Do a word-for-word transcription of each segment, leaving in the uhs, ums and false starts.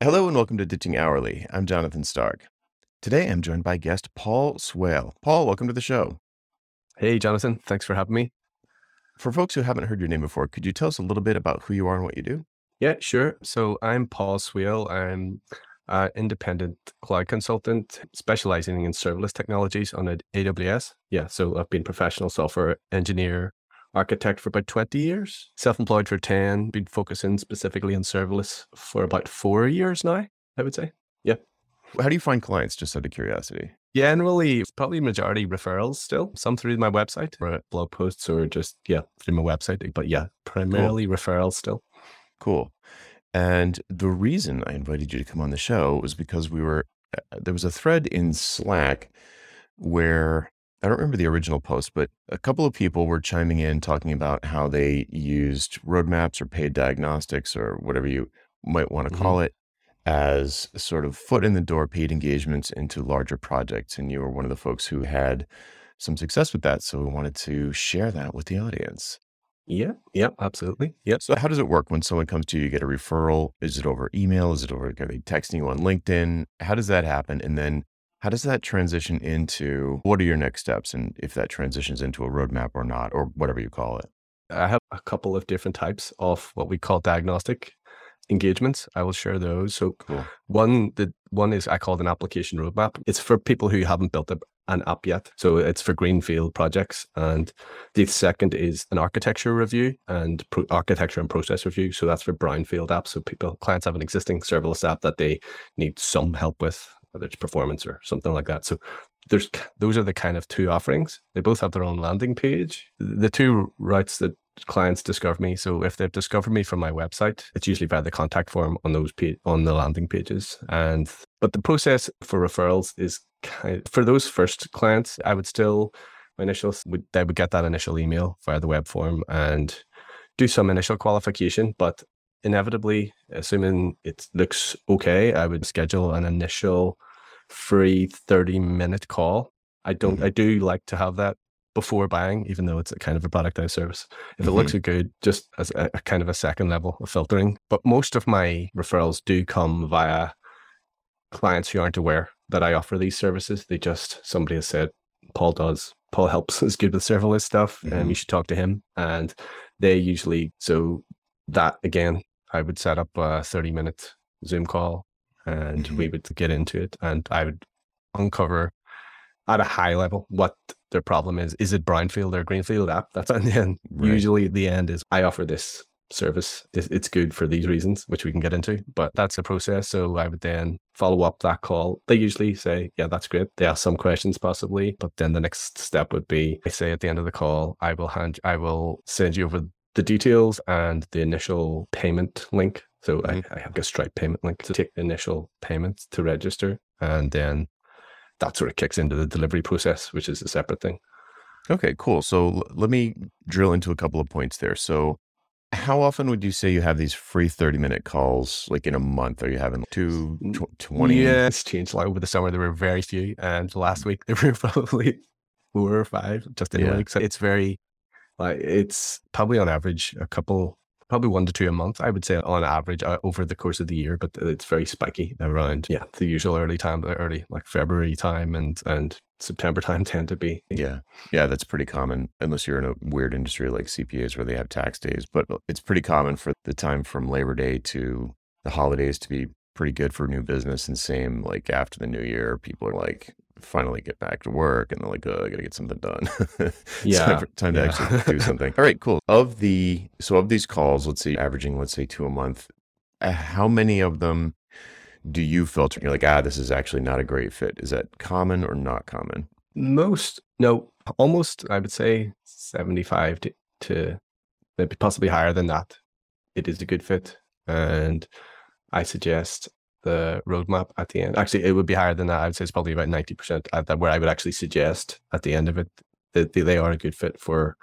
Hello and welcome to Ditching Hourly. I'm Jonathan Stark. Today I'm joined by guest Paul Swale. Paul, welcome to the show. Hey, Jonathan. Thanks for having me. For folks who haven't heard your name before, could you tell us a little bit about who you are and what you do? Yeah, sure. So I'm Paul Swale. I'm an independent cloud consultant specializing in serverless technologies on A W S. Yeah, so I've been professional software engineer, architect for about twenty years, self-employed for ten, been focusing specifically on serverless for about four years now, I would say. Yeah. How do you find clients, just out of curiosity? Generally, it's probably majority referrals still, some through my website or blog posts or just, yeah, through my website. But yeah, primarily cool. Referrals still. Cool. And the reason I invited you to come on the show was because we were, uh, there was a thread in Slack where, I don't remember the original post, but a couple of people were chiming in talking about how they used roadmaps or paid diagnostics or whatever you might want to call mm-hmm. it as sort of foot in the door paid engagements into larger projects. And you were one of the folks who had some success with that. So we wanted to share that with the audience. Yeah, yeah, absolutely. Yeah. So how does it work when someone comes to you, you get a referral? Is it over email? Is it over, are they texting you on LinkedIn? How does that happen? And then how does that transition into, what are your next steps? And if that transitions into a roadmap or not, or whatever you call it. I have a couple of different types of what we call diagnostic engagements. I will share those. So cool. one, the one is I call it an application roadmap. It's for people who haven't built a, an app yet. So it's for greenfield projects. And the second is an architecture review and pro- architecture and process review. So that's for brownfield apps. So people, clients have an existing serverless app that they need some help with, whether it's performance or something like that. So there's those are the kind of two offerings. They both have their own landing page. The two routes that clients discover me. So if they've discovered me from my website, it's usually via the contact form on those pa- on the landing pages. And but the process for referrals is kind of, for those first clients, I would still my initial would they would get that initial email via the web form and do some initial qualification, but inevitably, assuming it looks okay, I would schedule an initial free thirty minute call. I don't mm-hmm. I do like to have that before buying, even though it's a kind of a productized service. If mm-hmm. it looks good, just as a, a kind of a second level of filtering. But most of my referrals do come via clients who aren't aware that I offer these services. They just, somebody has said, Paul does, Paul helps, is good with serverless stuff, and mm-hmm. um, you should talk to him. And they usually, so that again, I would set up a thirty minute Zoom call and mm-hmm. we would get into it and I would uncover at a high level what their problem is. Is it brownfield or greenfield app? That's and then right. Usually the end is I offer this service. It's good for these reasons, which we can get into, but that's the process. So I would then follow up that call. They usually say, yeah, that's great. They ask some questions possibly, but then the next step would be, I say at the end of the call, I will hand, I will send you over the details and the initial payment link. So mm-hmm. I, I have a Stripe payment link to take the initial payment to register. And then that sort of kicks into the delivery process, which is a separate thing. Okay, cool. So l- let me drill into a couple of points there. So how often would you say you have these free thirty minute calls, like in a month? Are you having two, twenty? Yeah, it's changed a lot over the summer. There were very few. And last week there were probably four or five just in yeah. a week. So it's very, like, it's probably on average a couple, probably one to two a month, I would say on average uh, over the course of the year, but it's very spiky around, yeah, the usual early time, early like February time and, and September time tend to be. Yeah. Yeah. That's pretty common unless you're in a weird industry like C P As where they have tax days, but it's pretty common for the time from Labor Day to the holidays to be pretty good for new business. And same like after the new year, people are like, finally get back to work and they're like, oh, I gotta get something done. Yeah. time, for, time yeah. to actually do something. All right, cool. Of the, so of these calls, let's say averaging, let's say two a month, uh, how many of them do you filter? You're like, ah, this is actually not a great fit. Is that common or not common? Most, no, almost, I would say seventy-five to, to maybe possibly higher than that. It is a good fit. And I suggest the roadmap at the end. Actually, it would be higher than that. I would say it's probably about ninety percent at that, where I would actually suggest at the end of it that they are a good fit for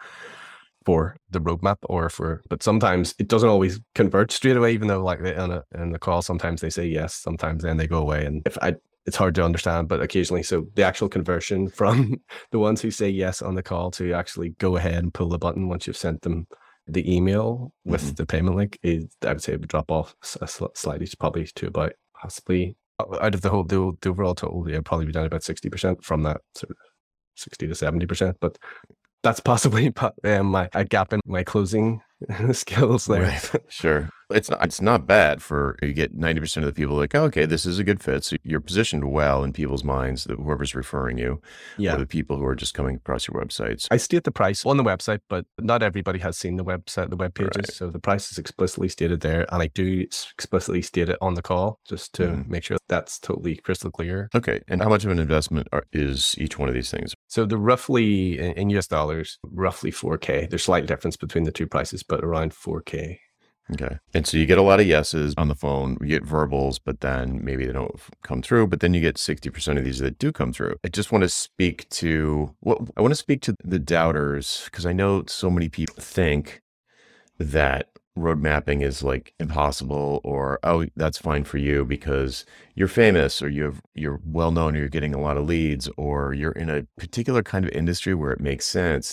for the roadmap or for, but sometimes it doesn't always convert straight away, even though like in, a, in the call, sometimes they say yes, sometimes then they go away. And if I, it's hard to understand, but occasionally, so the actual conversion from the ones who say yes on the call to actually go ahead and pull the button once you've sent them the email with mm-hmm. the payment link is, I would say it would drop off slightly, probably to about possibly out of the whole, the, the overall total, yeah, probably be down about sixty percent from that sort of sixty to seventy percent. But that's possibly um, my, a gap in my closing skills there. Right. Sure. It's not, it's not bad for, you get ninety percent of the people like, oh, okay, this is a good fit. So you're positioned well in people's minds, that whoever's referring you, Yeah. or the people who are just coming across your websites. I state the price on the website, but not everybody has seen the website, the web pages. Right. So the price is explicitly stated there. And I do explicitly state it on the call just to Mhm. make sure that's totally crystal clear. Okay. And how much of an investment are, is each one of these things? So the roughly in, in U S dollars, roughly four K. There's slight difference between the two prices, but around four K. Okay. And so you get a lot of yeses on the phone, you get verbals, but then maybe they don't f- come through, but then you get sixty percent of these that do come through. I just want to speak to what I want to speak to the doubters, because I know so many people think that road mapping is like impossible, or, oh, that's fine for you because you're famous, or you have, you're well known, or you're getting a lot of leads, or you're in a particular kind of industry where it makes sense.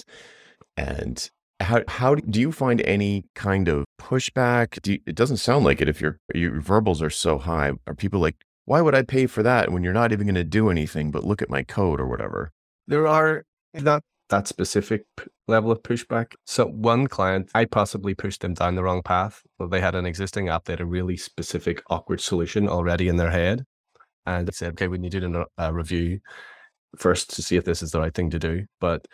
And how how do you find any kind of pushback? Do you, it doesn't sound like it if your your verbals are so high. Are people like, why would I pay for that when you're not even going to do anything but look at my code or whatever? There are not that specific p- level of pushback. So one client, I possibly pushed them down the wrong path. Well, they had an existing app, they had a really specific awkward solution already in their head. And they said, okay, we need to do a review first to see if this is the right thing to do. But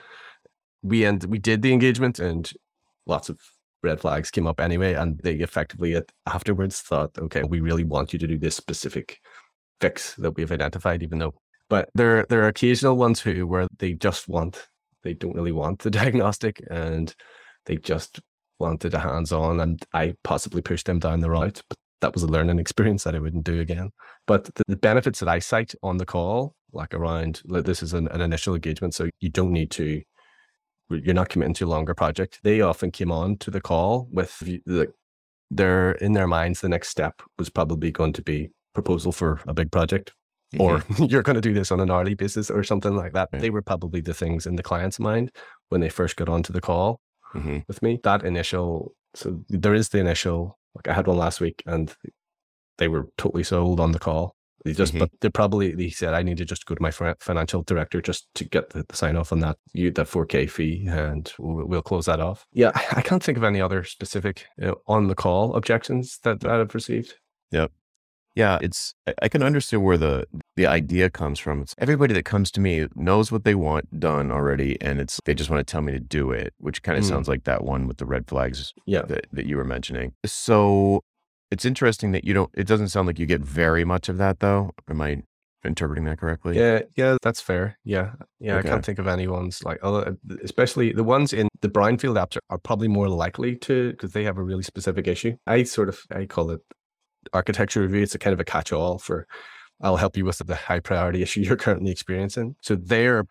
we end, we did the engagement and lots of red flags came up anyway. And they effectively at, afterwards thought, okay, we really want you to do this specific fix that we've identified, even though, but there, there are occasional ones who, where they just want, they don't really want the diagnostic and they just wanted a hands-on, and I possibly pushed them down the route, but that was a learning experience that I wouldn't do again. But the, the benefits that I cite on the call, like around, like this is an, an initial engagement, so you don't need to, you're not committing to a longer project. They often came on to the call with the, their, in their minds, the next step was probably going to be proposal for a big project, mm-hmm. or you're going to do this on an hourly basis or something like that. Right. They were probably the things in the client's mind when they first got onto the call mm-hmm. with me. That initial, so there is the initial, like I had one last week and they were totally sold on the call. They just, mm-hmm. but they probably, he said, I need to just go to my financial director just to get the, the sign off on that, you, that four K fee, and we'll, we'll close that off. Yeah, I can't think of any other specific you know, on the call objections that, that I've received. Yep. Yeah, it's, I can understand where the, the idea comes from. It's everybody that comes to me knows what they want done already, and it's, they just want to tell me to do it, which kind of mm. sounds like that one with the red flags yeah. that, that you were mentioning. So it's interesting that you don't, it doesn't sound like you get very much of that though. Am I interpreting that correctly? Yeah, yeah, that's fair. Yeah. Yeah, okay. I can't think of any ones like, other, especially the ones in the brownfield apps are, are probably more likely to, because they have a really specific issue. I sort of, I call it architecture review. It's a kind of a catch-all for, I'll help you with the high priority issue you're currently experiencing. So they're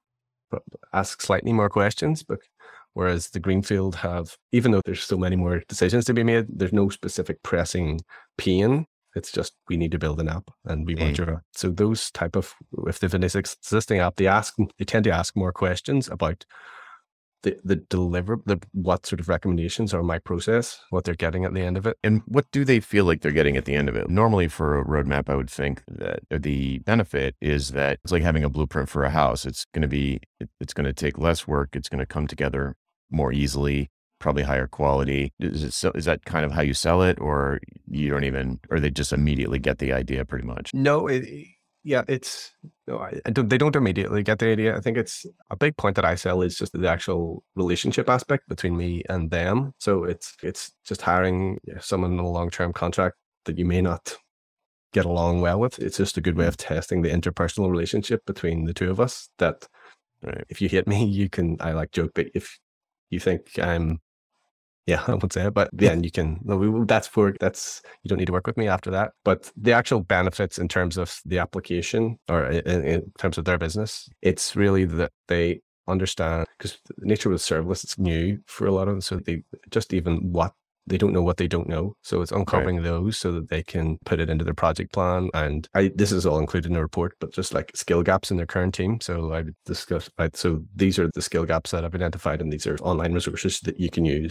ask slightly more questions, but whereas the greenfield have, even though there's so many more decisions to be made, there's no specific pressing pain. It's just, we need to build an app and we mm. want your, so those type of, if they've an existing app, they ask, they tend to ask more questions about the, the deliver, the, what sort of recommendations are my process, what they're getting at the end of it. And what do they feel like they're getting at the end of it? Normally for a roadmap, I would think that the benefit is that it's like having a blueprint for a house. It's going to be, it, it's going to take less work. It's going to come together more easily, probably higher quality. Is it so, is that kind of how you sell it, or you don't even, or they just immediately get the idea pretty much? No, it, yeah, it's, no, I, I don't, they don't immediately get the idea. I think it's a big point that I sell is just the actual relationship aspect between me and them. So it's, it's just hiring someone in a long-term contract that you may not get along well with. It's just a good way of testing the interpersonal relationship between the two of us, that right. if you hate me, you can, I like joke, but if you think I'm, yeah, I won't say it, but then you can, no, we, that's for, that's, you don't need to work with me after that. But the actual benefits in terms of the application, or in, in terms of their business, it's really that they understand, because the nature of the serverless, it's new for a lot of them. So they just even what, they don't know what they don't know. So it's uncovering right. those so that they can put it into their project plan. And I, this is all included in the report, but just like skill gaps in their current team. So I discussed, right, so these are the skill gaps that I've identified, and these are online resources that you can use to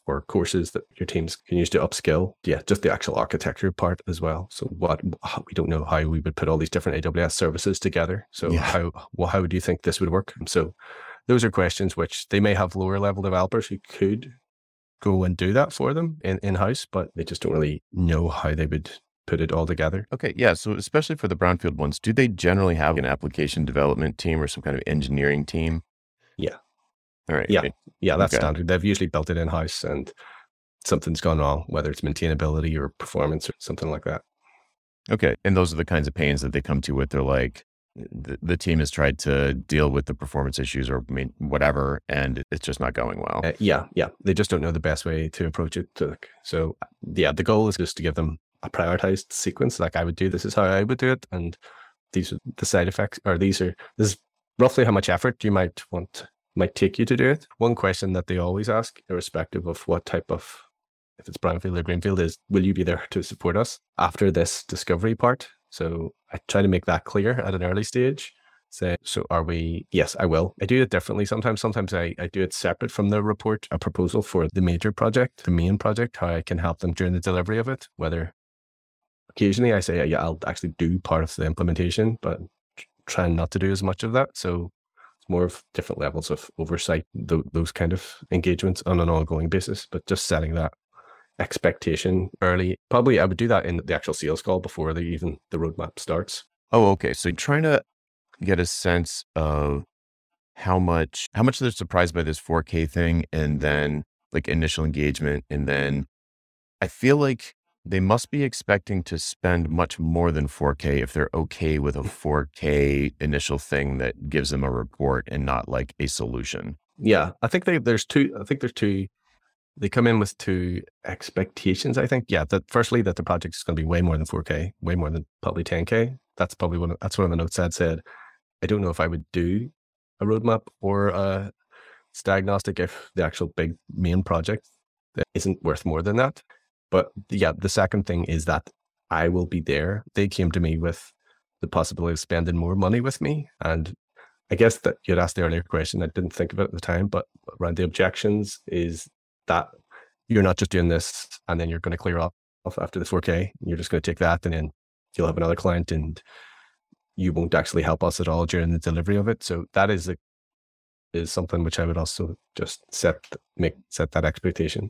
or courses that your teams can use to upskill. Yeah, just the actual architecture part as well. So what we don't know how we would put all these different A W S services together. So yeah. how well, how do you think this would work? So those are questions which they may have lower level developers who could go and do that for them in in-house, but they just don't really know how they would put it all together. Okay, yeah. So especially for the brownfield ones, do they generally have an application development team or some kind of engineering team? Yeah. All right. Yeah. Yeah, that's okay. standard. They've usually built it in-house and something's gone wrong, whether it's maintainability or performance or something like that. Okay. And those are the kinds of pains that they come to with. They're like, the, the team has tried to deal with the performance issues or I mean, whatever, and it's just not going well. Uh, yeah. Yeah. They just don't know the best way to approach it. To, so yeah, the goal is just to give them a prioritized sequence like I would do. This is how I would do it. And these are the side effects, or these are, this is roughly how much effort you might want might take you to do it. One question that they always ask, irrespective of what type of, if it's brownfield or greenfield, is will you be there to support us after this discovery part? So I try to make that clear at an early stage. Say, so are we, yes, I will. I do it differently sometimes. Sometimes I, I do it separate from the report, a proposal for the major project, the main project, how I can help them during the delivery of it. Whether occasionally I say, yeah, I'll actually do part of the implementation, but trying not to do as much of that. So more of different levels of oversight, th- those kind of engagements on an ongoing basis, but just setting that expectation early. Probably I would do that in the actual sales call before the, even the roadmap starts. Oh, okay. So you're trying to get a sense of how much, how much they're surprised by this four K thing and then like initial engagement. And then I feel like they must be expecting to spend much more than four K if they're okay with a four K initial thing that gives them a report and not like a solution. Yeah, I think they, there's two, I think there's two, they come in with two expectations, I think. Yeah, that firstly, that the project is going to be way more than four K, way more than probably ten K. That's probably one of, that's one of the notes I'd said. I don't know if I would do a roadmap or a diagnostic if the actual big main project isn't worth more than that. But yeah, the second thing is that I will be there. They came to me with the possibility of spending more money with me. And I guess that you'd asked the earlier question, I didn't think of it at the time, but around the objections is that you're not just doing this and then you're going to clear off after the four K. You're just going to take that and then you'll have another client and you won't actually help us at all during the delivery of it. So that is a, is something which I would also just set, make, set that expectation.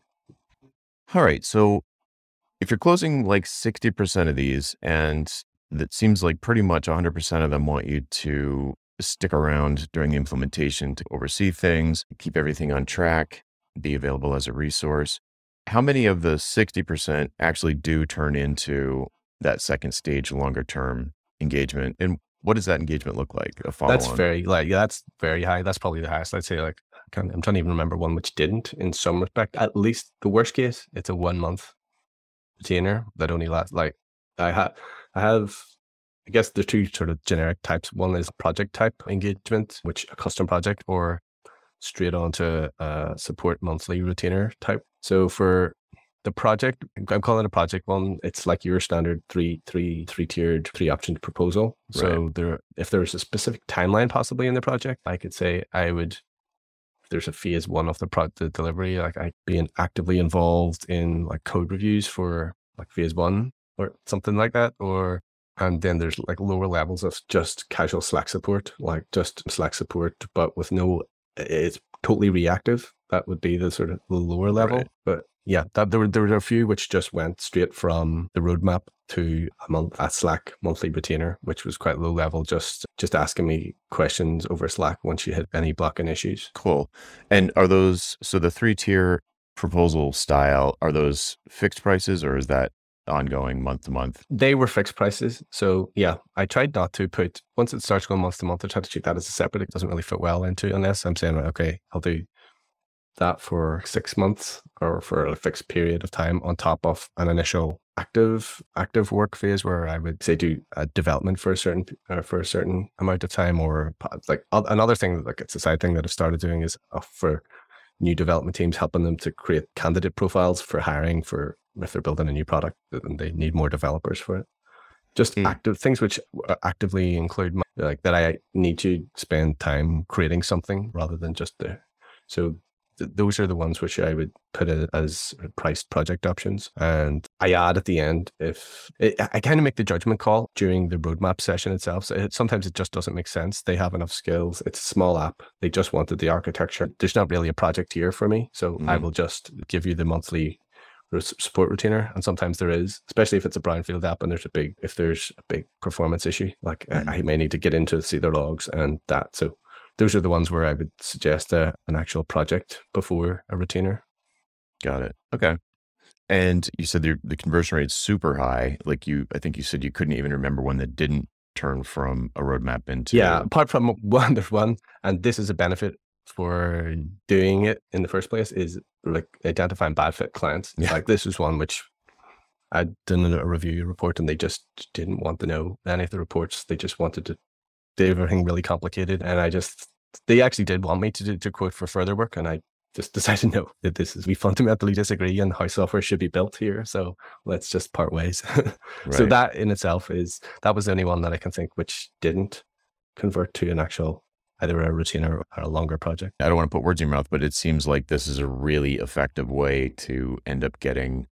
All right. So if you're closing like sixty percent of these, and that seems like pretty much one hundred percent of them want you to stick around during the implementation to oversee things, keep everything on track, be available as a resource, how many of the sixty percent actually do turn into that second stage longer term engagement? And what does that engagement look like? A follow That's on? very, like, yeah, that's very high. That's probably the highest. I'd say, like, I'm trying to even remember one which didn't in some respect. At least the worst case, it's a one month retainer that only lasts, like, I have, I have, I guess there's two sort of generic types. One is project type engagement, which a custom project, or straight on to a support monthly retainer type. So for the project, I'm calling it a project one. It's like your standard three, three, three tiered, three option proposal. Right. So there, if there's a specific timeline possibly in the project, I could say I would, if there's a phase one of the product the delivery, like I'd be actively involved in like code reviews for like phase one or something like that. Or, and then there's like lower levels of just casual Slack support, like just Slack support, but with no, it's totally reactive. That would be the sort of the lower level. Right. But yeah, that there were there were a few which just went straight from the roadmap to a month a Slack monthly retainer, which was quite low level, just just asking me questions over Slack once you hit any blocking issues. Cool. And are those, so the three tier proposal style, are those fixed prices or is that ongoing month to month? They were fixed prices. So yeah, I tried not to put, once it starts going month to month, I tried to treat that as a separate. It doesn't really fit well into, unless I'm saying, okay, I'll do that for six months or for a fixed period of time on top of an initial active active work phase where I would say do a development for a certain uh, for a certain amount of time. Or like another thing, like it's a side thing that I've started doing is uh, for new development teams, helping them to create candidate profiles for hiring for if they're building a new product and they need more developers for it. Just mm. active things which actively include my, like that I need to spend time creating something rather than just the, so th- those are the ones which I would put it as priced project options. And I add at the end if it, I kind of make the judgment call during the roadmap session itself. So it, sometimes it just doesn't make sense. They have enough skills. It's a small app. They just wanted the architecture. There's not really a project here for me. So mm-hmm. I will just give you the monthly support retainer, and sometimes there is, especially if it's a brownfield app and there's a big if there's a big performance issue, like mm-hmm. I, I may need to get into see their logs and that. So those are the ones where I would suggest a, an actual project before a retainer. Got it. Okay. And you said the, the conversion rate's super high. Like you, I think you said you couldn't even remember one that didn't turn from a roadmap into. Yeah, apart from one, there's one, and this is a benefit for doing it in the first place, is like identifying bad fit clients. Yeah. Like this is one which I'd done a review report and they just didn't want to know any of the reports. They just wanted to do everything really complicated. And I just, they actually did want me to do, to quote for further work. And I just decided, no, that this is, we fundamentally disagree on how software should be built here. So let's just part ways. Right. So that in itself is, that was the only one that I can think which didn't convert to an actual either a retainer or a longer project. I don't want to put words in your mouth, but it seems like this is a really effective way to end up getting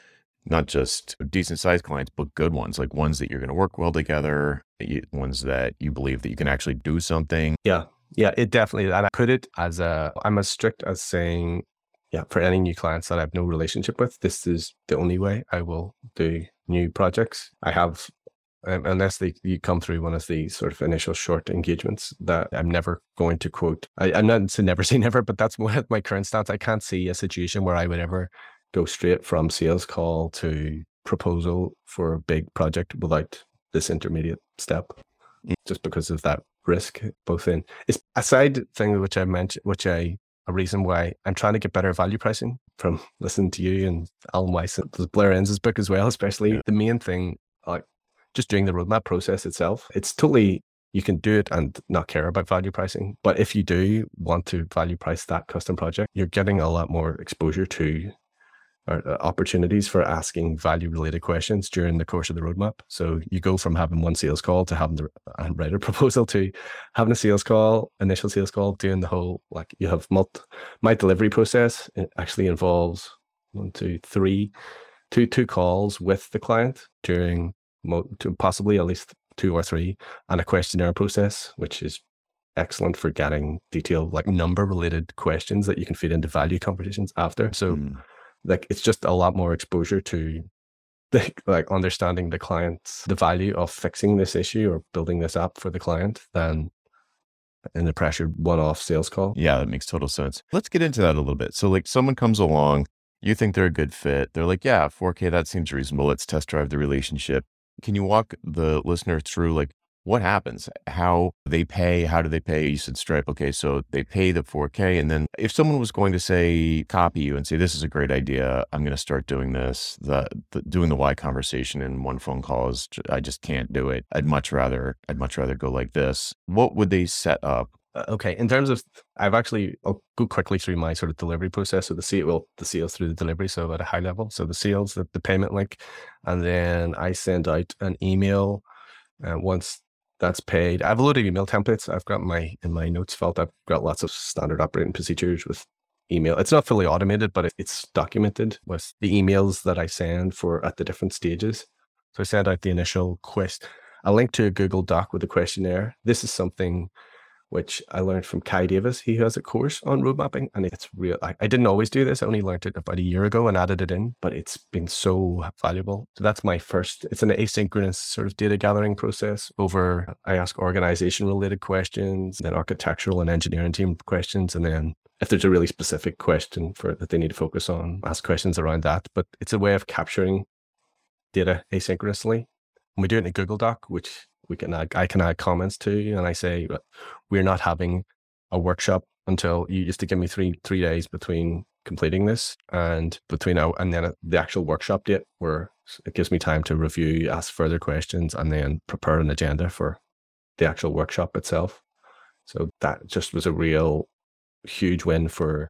not just decent sized clients, but good ones, like ones that you're going to work well together, ones that you believe that you can actually do something. Yeah. Yeah, it definitely, and I put it as a, I'm as strict as saying, yeah, for any new clients that I have no relationship with, this is the only way I will do new projects. I have, um, unless they you come through one of the sort of initial short engagements, that I'm never going to quote. I, I'm not to never say never, but that's one of my current stance. I can't see a situation where I would ever go straight from sales call to proposal for a big project without this intermediate step, just because of that risk. Both in it's a side thing which I mentioned, which I a reason why I'm trying to get better value pricing from listening to you and Alan Weiss and Blair Enns' book as well. Especially yeah. The main thing, like just doing the roadmap process itself, it's totally, you can do it and not care about value pricing. But if you do want to value price that custom project, you're getting a lot more exposure to or opportunities for asking value related questions during the course of the roadmap. So you go from having one sales call to having to write a proposal to having a sales call, initial sales call, doing the whole, like you have multi, my delivery process. It actually involves one, two, three, two, two calls with the client during mo- to possibly at least two or three, and a questionnaire process, which is excellent for getting detailed, like number related questions that you can feed into value conversations after. So mm. like it's just a lot more exposure to the, like understanding the client's, the value of fixing this issue or building this app for the client than in the pressured one-off sales call. Yeah, that makes total sense. Let's get into that a little bit. So like someone comes along, you think they're a good fit. They're like, yeah, four K, that seems reasonable. Let's test drive the relationship. Can you walk the listener through like what happens, how they pay, how do they pay? You said Stripe. Okay, so they pay the four K. And then if someone was going to say, copy you and say, this is a great idea, I'm going to start doing this, the, the doing the why conversation in one phone call is, I just can't do it. I'd much rather, I'd much rather go like this. What would they set up? Uh, okay. In terms of, I've actually, I'll go quickly through my sort of delivery process. So the sale, well, the sales through the delivery. So at a high level, so the sales, the, the payment link, and then I send out an email uh, once that's paid. I have a load of email templates. I've got my, in my notes felt, I've got lots of standard operating procedures with email. It's not fully automated, but it's documented with the emails that I send for at the different stages. So I send out the initial quest, a link to a Google Doc with a questionnaire. This is something which I learned from Kai Davis. He has a course on road mapping, and it's real. I, I didn't always do this. I only learned it about a year ago and added it in, but it's been so valuable. So that's my first, it's an asynchronous sort of data gathering process over, I ask organization related questions, then architectural and engineering team questions. And then if there's a really specific question for that they need to focus on, ask questions around that. But it's a way of capturing data asynchronously. And we do it in a Google Doc, which we can add, I can add comments to, and I say, we're not having a workshop until you used to give me three three days between completing this and between now and then the actual workshop date, where it gives me time to review, ask further questions, and then prepare an agenda for the actual workshop itself. So that just was a real huge win for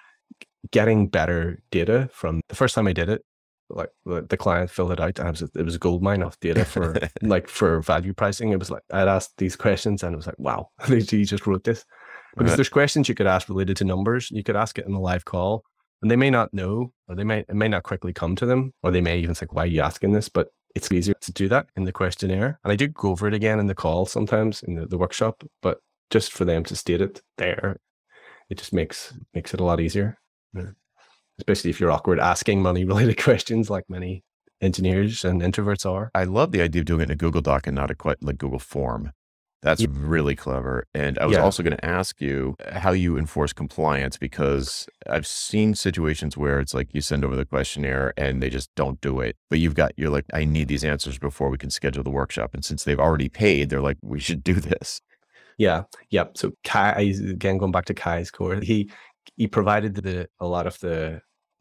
getting better data from the first time I did it. Like the, the client filled it out, and it was, a, it was a gold mine of data for like for value pricing. It was like I'd asked these questions, and it was like, wow, he just wrote this. Because Uh, there's questions you could ask related to numbers. You could ask it in a live call, and they may not know, or they may it may not quickly come to them, or they may even think, "Why are you asking this?" But it's easier to do that in the questionnaire. And I do go over it again in the call sometimes in the, the workshop, but just for them to state it there, it just makes makes it a lot easier. Yeah. Especially if you're awkward asking money related questions like many engineers and introverts are. I love the idea of doing it in a Google Doc and not a que- like Google Form. That's Yeah. really clever. And I was Yeah. also going to ask you how you enforce compliance, because I've seen situations where it's like you send over the questionnaire and they just don't do it. But you've got, you're like, I need these answers before we can schedule the workshop. And since they've already paid, they're like, we should do this. Yeah. Yeah. So Kai, again, going back to Kai's core, he he provided the a lot of the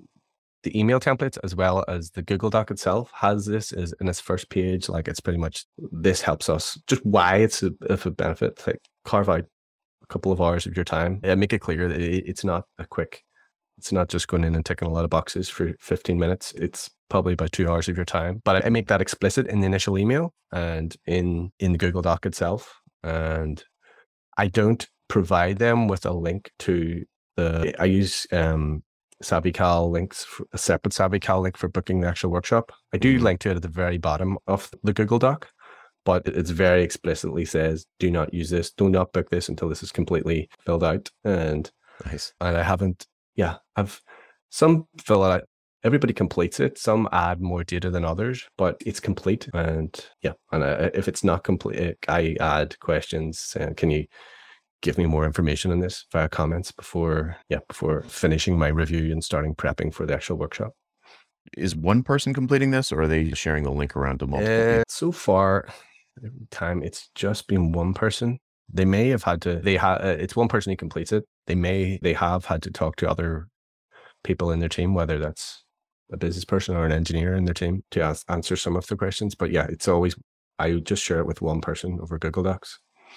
the email templates as well as the Google Doc itself has this is in its first page. Like it's pretty much, this helps us just why it's a, of a benefit. Like carve out a couple of hours of your time and make it clear that it, it's not a quick, it's not just going in and ticking a lot of boxes for fifteen minutes. It's probably about two hours of your time. But I make that explicit in the initial email and in, in the Google Doc itself. And I don't provide them with a link to the, I use, um, SavvyCal links, for, a separate SavvyCal link for booking the actual workshop. I do Mhm. link to it at the very bottom of the Google Doc, but it's very explicitly says, do not use this, do not book this until this is completely filled out. And, Nice. and I haven't, yeah, I've some fill out, everybody completes it. Some add more data than others, but it's complete. And yeah, and I, if it's not complete, I add questions saying, can you give me more information on this via comments before, yeah, before finishing my review and starting prepping for the actual workshop. Is one person completing this, or are they sharing the link around to multiple Uh, people? so far, every time it's just been one person. They may have had to, they have, uh, it's one person who completes it. They may, they have had to talk to other people in their team, whether that's a business person or an engineer in their team to ask, answer some of the questions. But yeah, it's always, I would just share it with one person over Google Docs.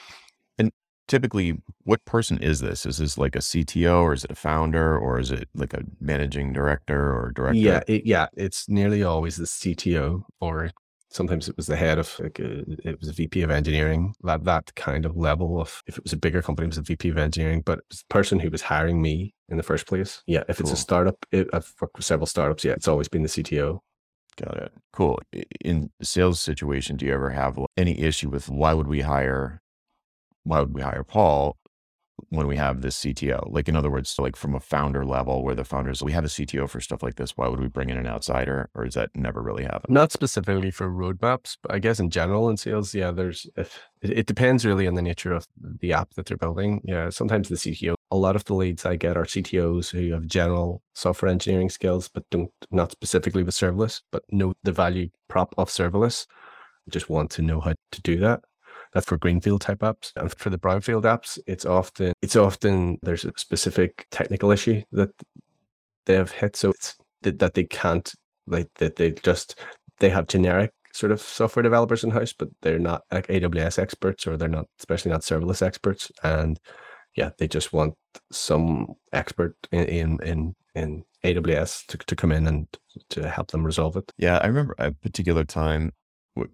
And typically, what person is this? Is this like a C T O, or is it a founder, or is it like a managing director or director? Yeah, it, yeah, it's nearly always the C T O, or sometimes it was the head of, like a, it was a V P of engineering, that that kind of level of, if it was a bigger company, it was a V P of engineering, but it's the person who was hiring me in the first place. Yeah, if it's Cool. a startup, it, I've worked with several startups, yeah, it's always been the C T O. Got it. Cool. I- In the sales situation, do you ever have any issue with why would we hire, why would we hire Paul when we have this C T O? Like, in other words, like from a founder level where the founders, we have a C T O for stuff like this. Why would we bring in an outsider? Or does that never really happen? Not specifically for roadmaps, but I guess in general in sales, yeah, there's, if it, it depends really on the nature of the app that they're building. Yeah, sometimes the C T O, a lot of the leads I get are C T Os who have general software engineering skills, but don't, not specifically with serverless, but know the value prop of serverless. Just want to know how to do that. That's for greenfield type apps. And for the brownfield apps, it's often, it's often, there's a specific technical issue that they have hit. So it's that, that they can't, like that they just, they have generic sort of software developers in house, but they're not like A W S experts, or they're not, especially not serverless experts. And yeah, they just want some expert in, in, in, in A W S to, to come in and to help them resolve it. Yeah, I remember a particular time w-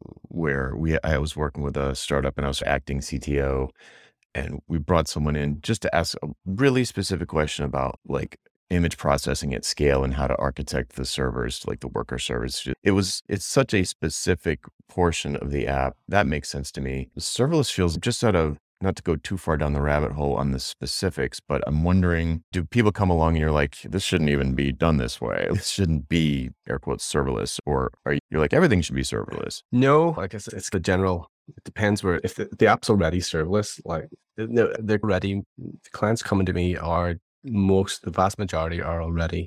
where we I was working with a startup and I was acting C T O, and we brought someone in just to ask a really specific question about like image processing at scale and how to architect the servers, like the worker servers. It was, it's such a specific portion of the app. That makes sense to me. Serverless feels just out of, not to go too far down the rabbit hole on the specifics, but I'm wondering, do people come along and you're like, this shouldn't even be done this way. This shouldn't be air quotes serverless, or are you, you're like, everything should be serverless? No, I guess it's the general, it depends where, if the, the app's already serverless, like no, they're ready. The clients coming to me are most, the vast majority are already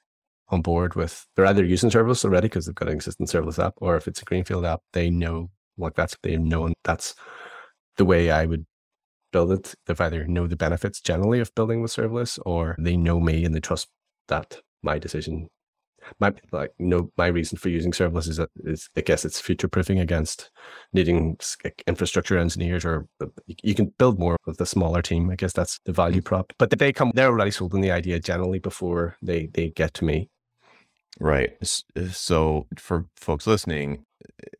on board with, they're either using serverless already because they've got an existing serverless app, or if it's a greenfield app, they know like that's, they know, and that's the way I would build it. They've either know the benefits generally of building with serverless, or they know me and they trust that my decision, my like no my reason for using serverless is, is I guess it's future proofing against needing infrastructure engineers, or you can build more with a smaller team. I guess that's the value prop. But they come, they're already sold on the idea generally before they they get to me. Right. So for folks listening,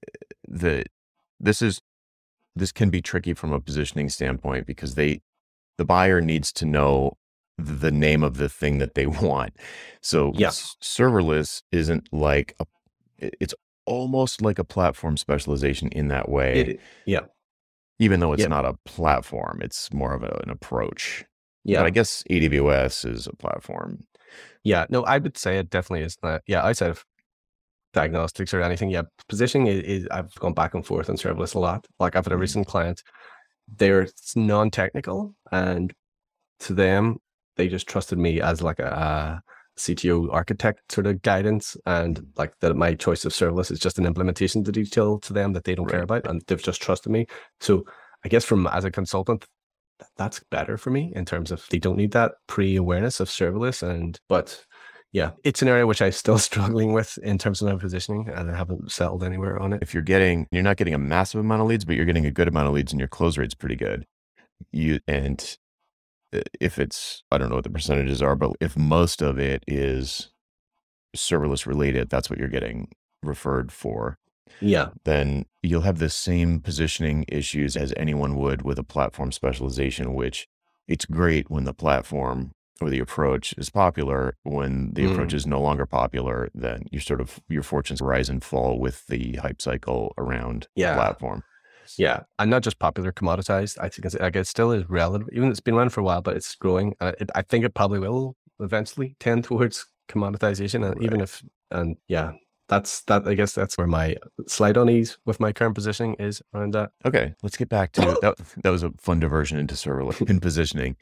the this is this can be tricky from a positioning standpoint, because they the buyer needs to know the name of the thing that they want. So Yeah. s- serverless isn't like a, it- it's almost like a platform specialization in that way, It, yeah. even though it's Yeah. not a platform. It's more of a, an approach. Yeah. But I guess A W S is a platform. Yeah. No, I would say it definitely is not. Yeah. Outside of diagnostics or anything, yeah, positioning is, is I've gone back and forth on serverless a lot. Like I've had a Mhm. recent client, they're non-technical, and to them, they just trusted me as like a, a C T O architect sort of guidance, and like that my choice of serverless is just an implementation detail to them that they don't care Right. about, and they've just trusted me. So I guess from as a consultant, th- that's better for me in terms of they don't need that pre-awareness of serverless. And but yeah, it's an area which I'm still struggling with in terms of my positioning, and I haven't settled anywhere on it. If you're getting, you're not getting a massive amount of leads, but you're getting a good amount of leads and your close rate's pretty good. You, and uh, if it's, I don't know what the percentages are, but if most of it is serverless related, that's what you're getting referred for, Yeah. then you'll have the same positioning issues as anyone would with a platform specialization, which it's great when the platform or the approach is popular. When the Mm. approach is no longer popular, then you sort of, your fortunes rise and fall with the hype cycle around the Yeah. platform. Yeah, and not just popular, commoditized. I think it's, like it still is relevant, even though it's been around for a while, but it's growing. Uh, it, I think it probably will eventually tend towards commoditization, and even Right. if, and yeah, that's that. I guess that's where my slight unease with my current positioning is around that. Okay, let's get back to that. That was a fun diversion into serverless and positioning.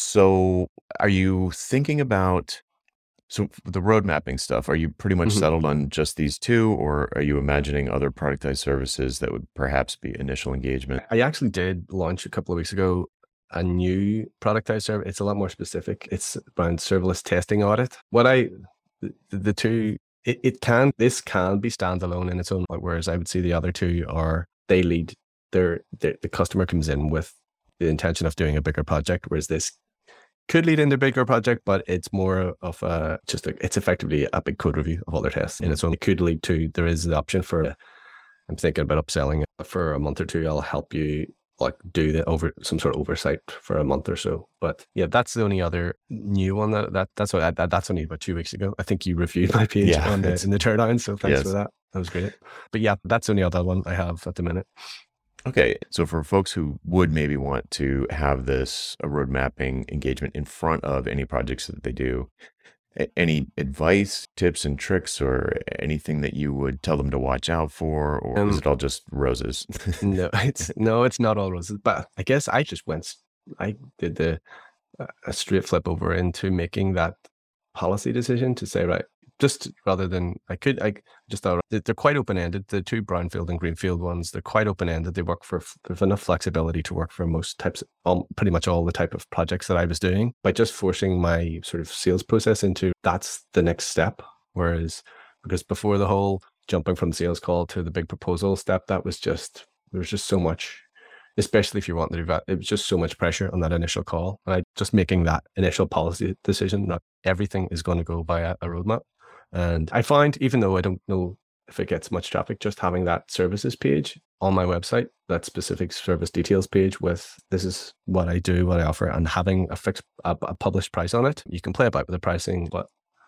So, are you thinking about so f- the road mapping stuff? Are you pretty much Mhm. settled on just these two, or are you imagining other productized services that would perhaps be initial engagement? I actually did launch a couple of weeks ago a new productized service. It's a lot more specific. It's around serverless testing audit. What I, the, the two, it, it can, this can be standalone in its own right, whereas I would say the other two are, they lead, their, their, the customer comes in with the intention of doing a bigger project, whereas this could lead into a bigger project, but it's more of a, just a, it's effectively a big code review of all their tests in its own. It could lead to, there is the option for, I'm thinking about upselling it for a month or two. I'll help you like do the over some sort of oversight for a month or so. But yeah, that's the only other new one that, that that's what that, that's only about two weeks ago. I think you reviewed my page Yeah, on the it's- in the teardown, so thanks Yes. for that. That was great. But yeah, that's the only other one I have at the minute. Okay, so for folks who would maybe want to have this a road mapping engagement in front of any projects that they do, a- any advice, tips, and tricks, or anything that you would tell them to watch out for, or is Um, it all just roses? No, it's no, it's not all roses. But I guess I just went. s- I did the uh, a straight flip over into making that policy decision to say right, just rather than I could I just thought they- they're quite open ended. The two brownfield and greenfield ones, they're quite open ended. They work for f- there's enough flexibility to work for most types, um, pretty much all the type of projects that I was doing. By just forcing my sort of sales process into that's the next step. Whereas because before the whole jumping from the sales call to the big proposal step, that was just there was just so much, especially if you want to do that, it was just so much pressure on that initial call. And I just making that initial policy decision that everything is going to go by a, a roadmap. And I find, even though I don't know if it gets much traffic, just having that services page on my website, that specific service details page with this is what I do, what I offer, and having a fixed, a, a published price on it. You can play about with the pricing, but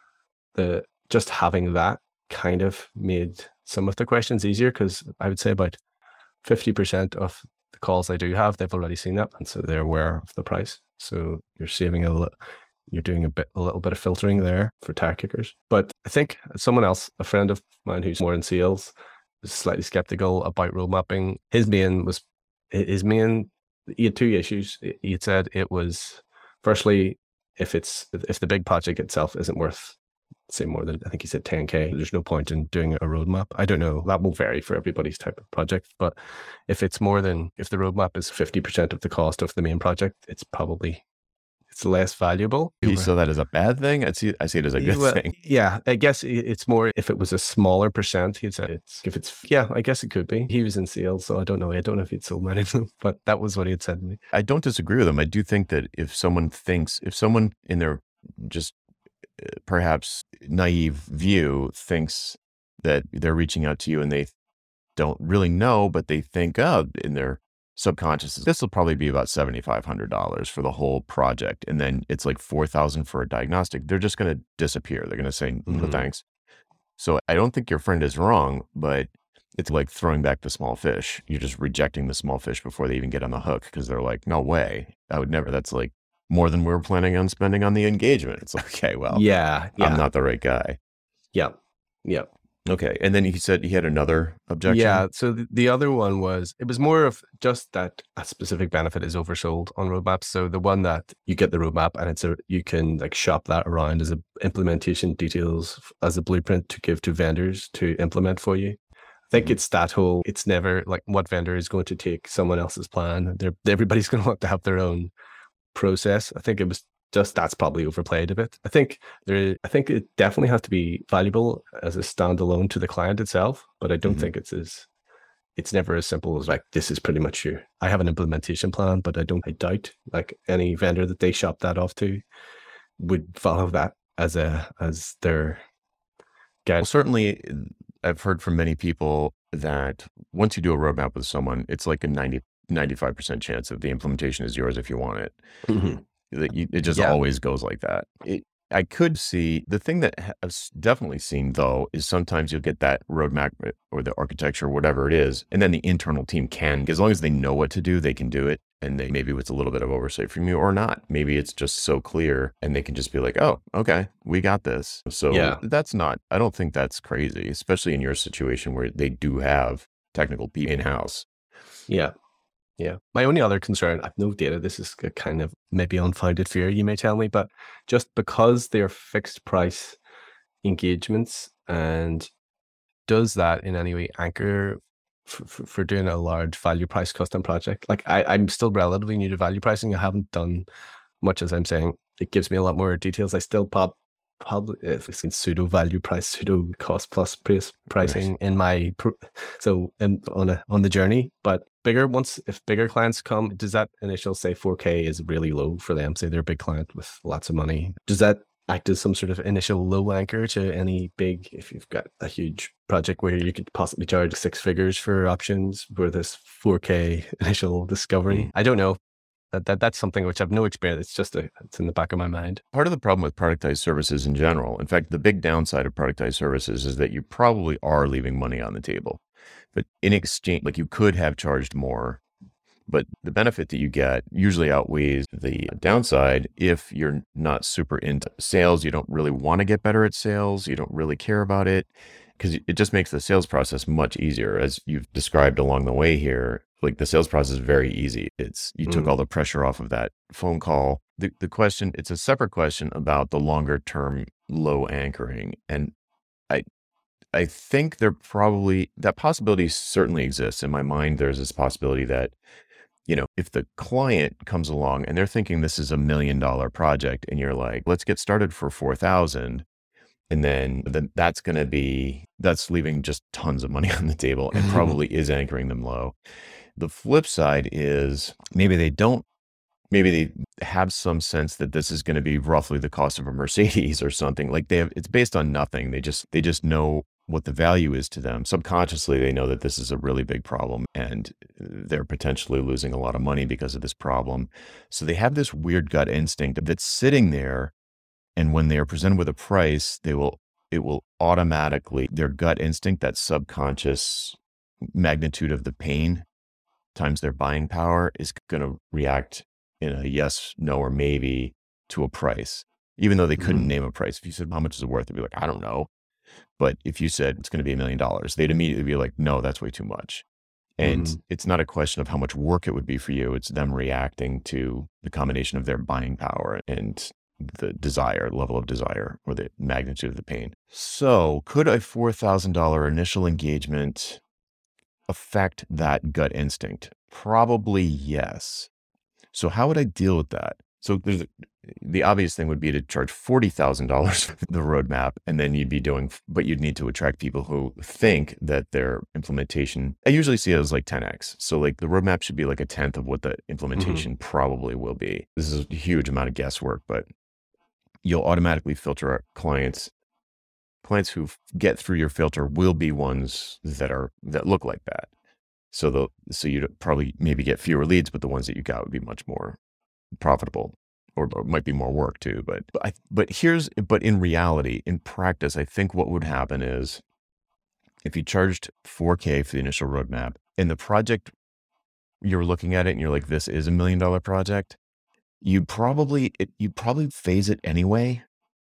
the just having that kind of made some of the questions easier, because I would say about fifty percent of the calls I do have, they've already seen that, and so they're aware of the price. So you're saving a little, you're doing a bit, a little bit of filtering there for tire kickers. But I think someone else, a friend of mine who's more in sales, was slightly skeptical about road mapping. His main was his main. He had two issues. He had said it was firstly, if it's if the big project itself isn't worth say more than, I think he said ten K, there's no point in doing a roadmap. I don't know. That will vary for everybody's type of project. But if it's more than, if the roadmap is fifty percent of the cost of the main project, it's probably, it's less valuable. You saw that as a bad thing? I see. I see it as a good Well, thing. yeah, I guess i- it's more if it was a smaller percent, he'd say it's, if it's, yeah, I guess it could be. He was in sales, so I don't know. I don't know if he'd sold many of them, but that was what he had said to me. I don't disagree with him. I do think that if someone thinks, if someone in their just uh, perhaps naive view thinks that they're reaching out to you and they don't really know, but they think, oh, in their subconscious is this will probably be about seven thousand five hundred dollars for the whole project. And then it's like four thousand dollars for a diagnostic. They're just going to disappear. They're going to say, no Mhm. thanks. So I don't think your friend is wrong, but it's like throwing back the small fish. You're just rejecting the small fish before they even get on the hook because they're like, no way. I would never. That's like more than we were planning on spending on the engagement. It's like, okay, well, Yeah, yeah, I'm not the right guy. yeah, yeah. Okay. And then he said he had another objection. Yeah. So the, the other one was, it was more of just that a specific benefit is oversold on roadmaps. So the one that you get the roadmap and it's a, you can like shop that around as a implementation details as a blueprint to give to vendors to implement for you. I think Mhm. it's that whole, it's never like what vendor is going to take someone else's plan. They're, everybody's going to want to have their own process. I think it was just, that's probably overplayed a bit. I think there, I think it definitely has to be valuable as a standalone to the client itself, but I don't Mhm. think it's as, it's never as simple as like, this is pretty much your, I have an implementation plan, but I don't, I doubt like any vendor that they shop that off to would follow that as a, as their guide. Well, certainly I've heard from many people that once you do a roadmap with someone, it's like a ninety, ninety-five percent chance that the implementation is yours if you want it. Mhm. That you, it just Yeah. always goes like that. It, I could see the thing that ha- I've s- definitely seen though is sometimes you'll get that roadmap uh, or the architecture, whatever it is, and then the internal team can, as long as they know what to do, they can do it. And they maybe it's a little bit of oversight from you or not. Maybe it's just so clear and they can just be like, oh, okay, we got this. So Yeah. that's not, I don't think that's crazy, especially in your situation where they do have technical people in house. Yeah. Yeah. My only other concern, I've no data, this is a kind of maybe unfounded fear, you may tell me, but just because they're fixed price engagements, and does that in any way anchor for, for, for doing a large value price custom project? Like I, I'm still relatively new to value pricing. I haven't done much, as I'm saying. It gives me a lot more details. I still pop probably if it's in pseudo value price, pseudo cost plus price pricing Right. in my pro- so in, on a on the journey. But bigger once, if bigger clients come, does that initial say four K is really low for them? Say they're a big client with lots of money. Does that act as some sort of initial low anchor to any big, if you've got a huge project where you could possibly charge six figures for options for this four K initial discovery? Mm. I don't know. That, that that's something which I've no experience. It's just a, it's in the back of my mind. Part of the problem with productized services in general, in fact, the big downside of productized services is that you probably are leaving money on the table. But in exchange, like you could have charged more, but the benefit that you get usually outweighs the downside if you're not super into sales. You don't really want to get better at sales. You don't really care about it because it just makes the sales process much easier. As you've described along the way here, like the sales process is very easy. It's, you took Mm. all the pressure off of that phone call. The, the question, it's a separate question about the longer term low anchoring. And I, I think there probably, that possibility certainly exists. In my mind, there's this possibility that, you know, if the client comes along and they're thinking this is a million dollar project and you're like, let's get started for four thousand. And then, then that's going to be, that's leaving just tons of money on the table and probably is anchoring them low. The flip side is maybe they don't, maybe they have some sense that this is going to be roughly the cost of a Mercedes or something. Like they have, it's based on nothing. They just, they just know what the value is to them. Subconsciously, they know that this is a really big problem and they're potentially losing a lot of money because of this problem. So they have this weird gut instinct that's sitting there. And when they are presented with a price, they will, it will automatically, their gut instinct, that subconscious magnitude of the pain times their buying power is going to react in a yes, no, or maybe to a price, even though they couldn't Mhm. name a price. If you said, how much is it worth? They'd be like, I don't know. But if you said it's going to be a million dollars, they'd immediately be like, no, that's way too much. And Mhm. it's not a question of how much work it would be for you. It's them reacting to the combination of their buying power and the desire, level of desire, or the magnitude of the pain. So could a four thousand dollars initial engagement affect that gut instinct? Probably yes. So how would I deal with that? So there's the obvious thing would be to charge forty thousand dollars for the roadmap, and then you'd be doing, but you'd need to attract people who think that their implementation, I usually see it as like ten X. So like the roadmap should be like a tenth of what the implementation probably will be. This is a huge amount of guesswork, but you'll automatically filter out clients. Clients who get through your filter will be ones that are, that look like that. So the so you'd probably maybe get fewer leads, but the ones that you got would be much more profitable, or, or might be more work too. But but, I, but here's but in reality, in practice, I think what would happen is if you charged four K for the initial roadmap and the project, you're looking at it and you're like, this is a million dollar project, you probably it, you probably phase it anyway.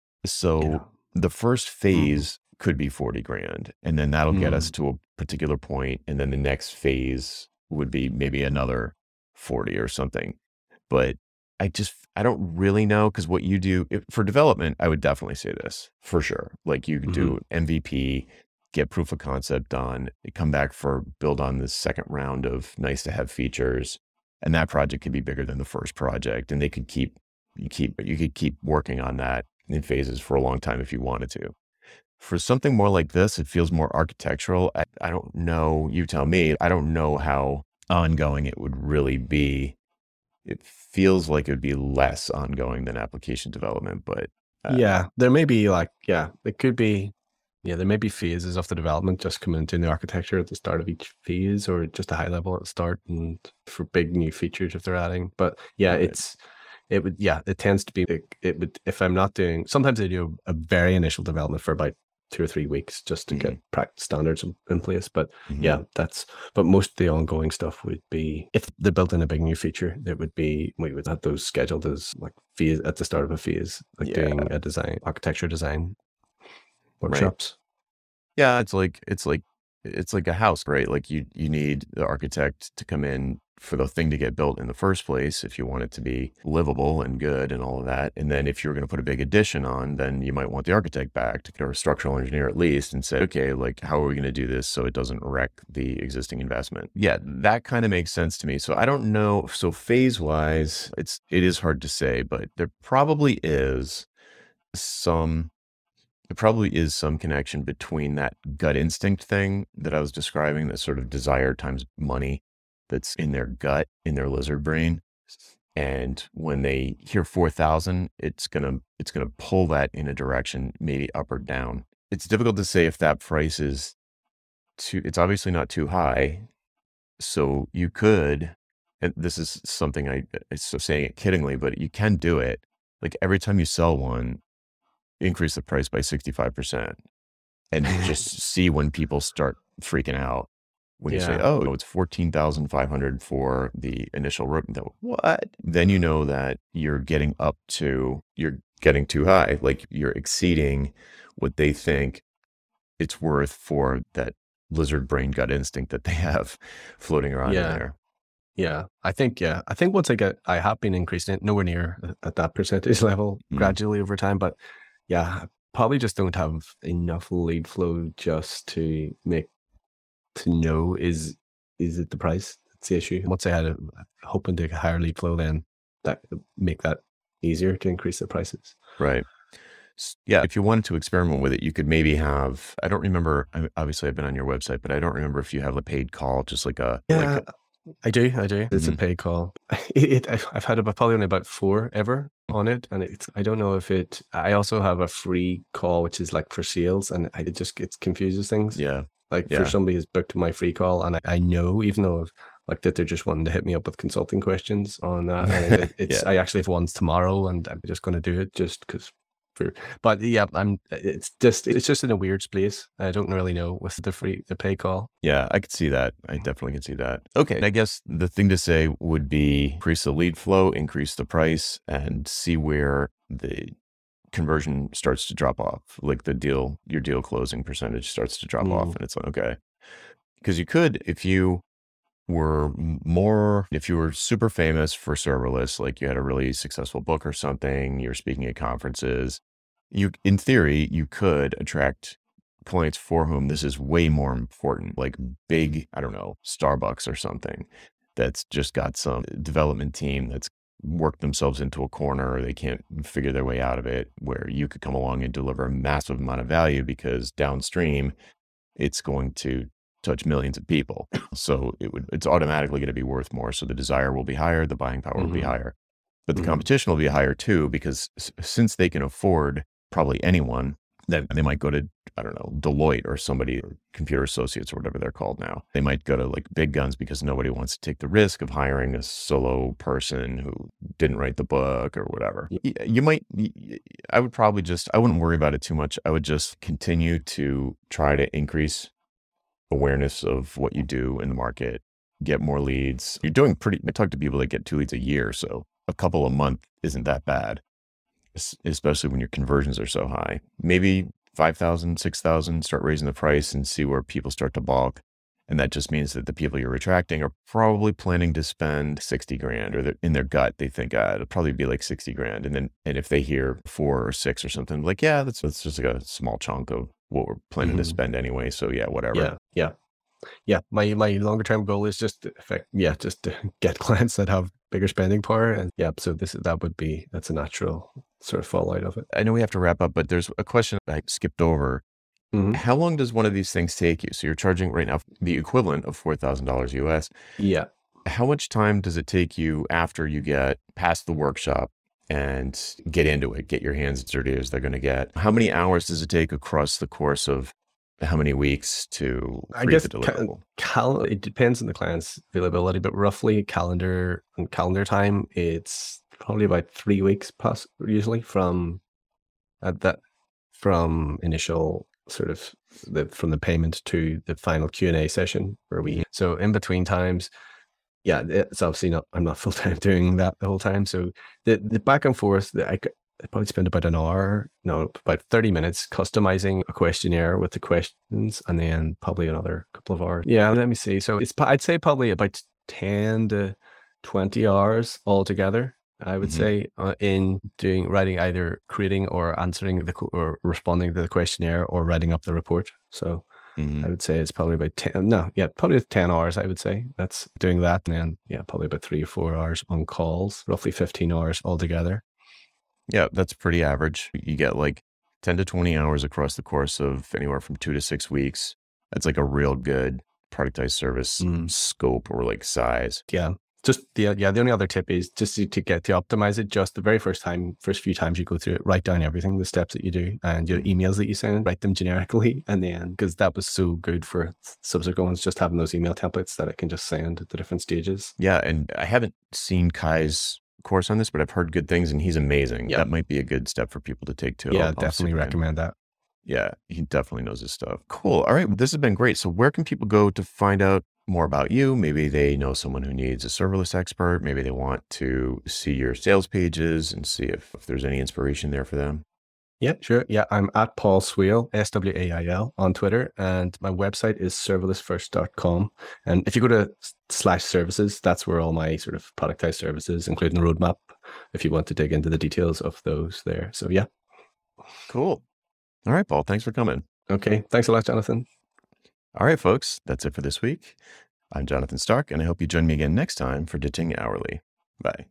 So Yeah. the first phase could be forty grand, and then that'll get us Mm. to a particular point, and then the next phase would be maybe another forty or something. But I just I don't really know, because what you do if, for development, I would definitely say this for sure. Like you could Mm-hmm. do M V P, get proof of concept done, come back for build on the second round of nice to have features, and that project could be bigger than the first project, and they could keep you keep you could keep working on that in phases for a long time if you wanted to. For something more like this, it feels more architectural. I, I don't know, you tell me, I don't know how ongoing it would really be. It feels like it would be less ongoing than application development, but uh, Yeah, there may be like, yeah, it could be, yeah, there may be phases of the development just coming into the architecture at the start of each phase, or just a high level at the start, and for big new features if they're adding. But yeah, right. it's, it would, yeah, it tends to be, it, it would, if I'm not doing, sometimes I do a very initial development for about two or three weeks just to Mm-hmm. get practice standards in, in place. But Mhm. yeah, that's, but most of the ongoing stuff would be, if they built in a big new feature, it would be, we would have those scheduled as like phase at the start of a phase, like Yeah. doing a design, architecture design Right. workshops. Yeah, it's like it's like it's like a house, right? Like you you need the architect to come in for the thing to get built in the first place if you want it to be livable and good and all of that. And then if you're going to put a big addition on, then you might want the architect back to, or a structural engineer at least, and say, okay, like how are we going to do this so it doesn't wreck the existing investment? Yeah, that kind of makes sense to me. So I don't know. So phase wise, it's it is hard to say, but there probably is some there probably is some connection between that gut instinct thing that I was describing, that sort of desire times money that's in their gut, in their lizard brain. And when they hear four thousand, it's going to, it's going to pull that in a direction, maybe up or down. It's difficult to say if that price is too, it's obviously not too high. So you could, and this is something I, it's so saying it kiddingly, but you can do it. Like every time you sell one, increase the price by sixty-five percent and just see when people start freaking out. When you say, Yeah. oh, it's fourteen thousand five hundred for the initial road. What? Then you know that you're getting up to, you're getting too high. Like you're exceeding what they think it's worth for that lizard brain gut instinct that they have floating around in Yeah. there. Yeah, I think, yeah, I think once I get, I have been increasing it, nowhere near at that percentage level Mm. gradually over time, but yeah, I probably just don't have enough lead flow just to make, to know is, is it the price? That's the issue. Once I had a, hoping to get higher lead flow, then that would make that easier to increase the prices. Right. S- Yeah, if you wanted to experiment with it, you could maybe have, I don't remember, I- obviously I've been on your website, but I don't remember if you have a paid call, just like a, like Yeah, a, I do, I do. It's a Mhm. paid call. It, it, I've had about probably only about four ever on it, and it's, I don't know if it. I also have a free call which is like for sales, and I, it just it confuses things. yeah, Like yeah. for somebody who's booked my free call, and I, I know, even though like that they're just wanting to hit me up with consulting questions on that. And it, it's Yeah. I actually have ones tomorrow, and I'm just going to do it just because. For, but yeah, I'm. It's just it's just in a weird place. I don't really know with the free the pay call. Yeah, I could see that. I definitely can see that. Okay. I guess the thing to say would be increase the lead flow, increase the price, and see where the conversion starts to drop off. Like the deal, your deal closing percentage starts to drop off, Mm. and it's like, okay. Because you could, if you were m- more, if you were super famous for serverless, like you had a really successful book or something, you're speaking at conferences, you, in theory, you could attract clients for whom this is way more important, like big, I don't know, Starbucks or something that's just got some development team that's worked themselves into a corner, or they can't figure their way out of it, where you could come along and deliver a massive amount of value because downstream it's going to touch millions of people. So it would, it's automatically going to be worth more. So the desire will be higher, the buying power will be Mhm. higher, but the Mhm. competition will be higher too, because s- since they can afford probably anyone, then they might go to I don't know, Deloitte or somebody, or Computer Associates or whatever they're called now. They might go to like big guns because nobody wants to take the risk of hiring a solo person who didn't write the book or whatever. Y- You might, y- I would probably just, I wouldn't worry about it too much. I would just continue to try to increase awareness of what you do in the market, get more leads. You're doing pretty, I talk to people that get two leads a year. So a couple a month isn't that bad, es- especially when your conversions are so high. Maybe five thousand, six thousand, start raising the price and see where people start to balk. And that just means that the people you're attracting are probably planning to spend sixty grand, or they're- in their gut, they think, ah, it'll probably be like sixty grand. And then, and if they hear four or six or something, like, yeah, that's, that's just like a small chunk of what we're planning to Mhm. spend anyway. So yeah, whatever. Yeah, yeah, yeah. My my longer term goal is just to affect, yeah, just to get clients that have bigger spending power, and yeah. So this that would be that's a natural sort of fallout of it. I know we have to wrap up, but there's a question I skipped over. Mhm. How long does one of these things take you? So you're charging right now the equivalent of four thousand dollars U S. Yeah. How much time does it take you after you get past the workshop and get into it, get your hands as dirty as they're going to get? How many hours does it take across the course of how many weeks to I create guess the ca- deliverable? cal- it depends on the client's availability, but roughly calendar and calendar time, it's probably about three weeks plus usually from at that from initial sort of the from the payment to the final Q and A session where we so in between times, yeah, it's obviously not I'm not full time doing that the whole time. So the the back and forth, the, I, could- I probably spend about an hour, no, about thirty minutes customizing a questionnaire with the questions, and then probably another couple of hours. Yeah, let me see. So it's pro- I'd say probably about ten to twenty hours altogether. I would Mhm. say uh, in doing writing, either creating or answering the co- or responding to the questionnaire or writing up the report. So Mhm. I would say it's probably about ten. No, yeah, probably ten hours. I would say that's doing that, and then yeah, probably about three or four hours on calls, roughly fifteen hours altogether. Yeah, that's pretty average. You get like ten to twenty hours across the course of anywhere from two to six weeks. That's like a real good productized service Mm. scope or like size. Yeah. Just the yeah, the only other tip is just to, to get to optimize it. Just the very first time, first few times you go through it, write down everything, the steps that you do, and your emails that you send, write them generically, and then because that was so good for subsequent ones, just having those email templates that I can just send at the different stages. Yeah, and I haven't seen Kai's course on this, but I've heard good things, and he's amazing. Yeah. That might be a good step for people to take too. Yeah, I'll- I'll definitely see if I can- recommend that. Yeah, he definitely knows his stuff. Cool. All right, well, this has been great. So where can people go to find out more about you? Maybe they know someone who needs a serverless expert. Maybe they want to see your sales pages and see if, if there's any inspiration there for them. Yeah, sure. Yeah, I'm at Paul Swail, S W A I L, on Twitter, and my website is serverless first dot com. And if you go to slash services, that's where all my sort of productized services, including the roadmap, if you want to dig into the details of those there. So yeah. Cool. All right, Paul, thanks for coming. Okay. Thanks a lot, Jonathan. All right, folks, that's it for this week. I'm Jonathan Stark, and I hope you join me again next time for Ditching Hourly. Bye.